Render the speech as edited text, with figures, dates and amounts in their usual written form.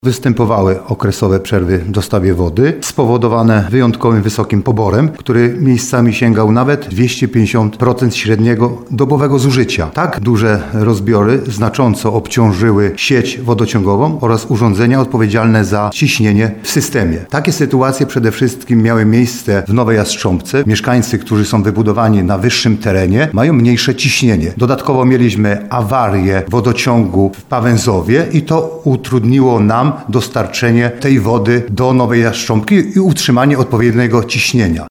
Występowały okresowe przerwy w dostawie wody, spowodowane wyjątkowym wysokim poborem, który miejscami sięgał nawet 250% średniego dobowego zużycia. Tak duże rozbiory znacząco obciążyły sieć wodociągową oraz urządzenia odpowiedzialne za ciśnienie w systemie. Takie sytuacje przede wszystkim miały miejsce w Nowej Jastrząbce. Mieszkańcy, którzy są wybudowani na wyższym terenie, mają mniejsze ciśnienie. Dodatkowo mieliśmy awarię wodociągu w Pawęzowie i to utrudniło nam dostarczenie tej wody do Nowej Jastrząbki i utrzymanie odpowiedniego ciśnienia.